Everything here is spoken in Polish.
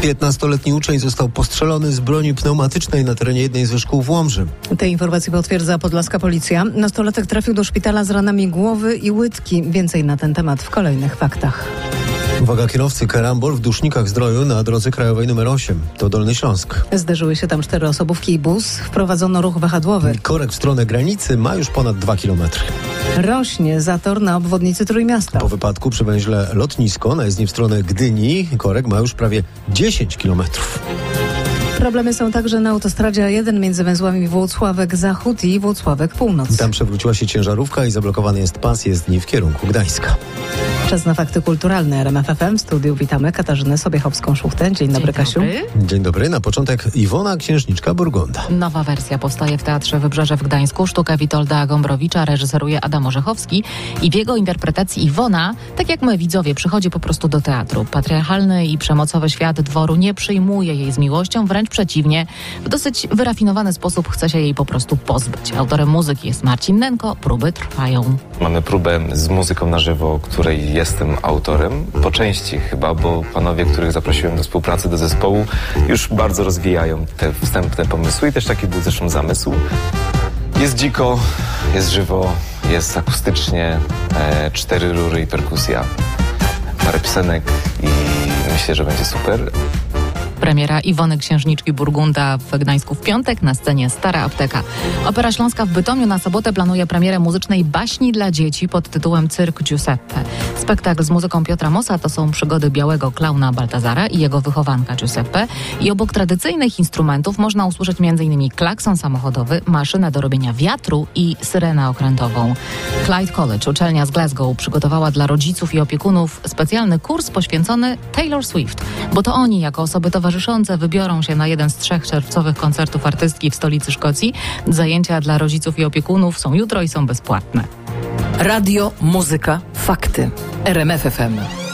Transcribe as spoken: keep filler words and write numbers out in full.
piętnastoletni uczeń został postrzelony z broni pneumatycznej na terenie jednej ze szkół w Łomży. Te informacje potwierdza podlaska policja. Nastolatek trafił do szpitala z ranami głowy i łydki. Więcej na ten temat w kolejnych faktach. Uwaga, kierowcy, karambol w Dusznikach Zdroju na drodze krajowej numer osiem. To Dolny Śląsk. Zderzyły się tam cztery osobówki i bus. Wprowadzono ruch wahadłowy. Korek w stronę granicy ma już ponad dwa kilometry. Rośnie zator na obwodnicy Trójmiasta. Po wypadku przy węźle Lotnisko na jezdni w stronę Gdyni korek ma już prawie dziesięć kilometrów. Problemy są także na autostradzie A jeden między węzłami Włocławek-Zachód i Włocławek-Północ. Tam przewróciła się ciężarówka i zablokowany jest pas jezdni w kierunku Gdańska. Czas na fakty kulturalne. R M F F M. W studiu witamy Katarzynę Sobiechowską-Szuchtę. Dzień dobry, Dzień Kasiu. dobry. Dzień dobry. Na początek Iwona, księżniczka Burgunda. Nowa wersja powstaje w Teatrze Wybrzeże w Gdańsku. Sztukę Witolda Gombrowicza reżyseruje Adam Orzechowski i w jego interpretacji Iwona, tak jak my widzowie, przychodzi po prostu do teatru. Patriarchalny i przemocowy świat dworu nie przyjmuje jej z miłością, wręcz przeciwnie. W dosyć wyrafinowany sposób chce się jej po prostu pozbyć. Autorem muzyki jest Marcin Nenko. Próby trwają. Mamy próbę z muzyką na żywo, której jestem autorem. Po części chyba, bo panowie, których zaprosiłem do współpracy, do zespołu, już bardzo rozwijają te wstępne pomysły i też taki był zresztą zamysł. Jest dziko, jest żywo, jest akustycznie, e, cztery rury i perkusja, parę piosenek i myślę, że będzie super. Premiera Iwony Księżniczki Burgunda w Gdańsku w piątek, na scenie Stara Apteka. Opera Śląska w Bytomiu na sobotę planuje premierę muzycznej baśni dla dzieci pod tytułem Cyrk Giuseppe. Spektakl z muzyką Piotra Mossa to są przygody białego klauna Baltazara i jego wychowanka Giuseppe. I obok tradycyjnych instrumentów można usłyszeć m.in. klakson samochodowy, maszynę do robienia wiatru i syrenę okrętową. Clyde College, uczelnia z Glasgow, przygotowała dla rodziców i opiekunów specjalny kurs poświęcony Taylor Swift, bo to oni jako osoby towarzyszące wybiorą się na jeden z trzech czerwcowych koncertów artystki w stolicy Szkocji. Zajęcia dla rodziców i opiekunów są jutro i są bezpłatne. Radio, muzyka, fakty. R M F F M.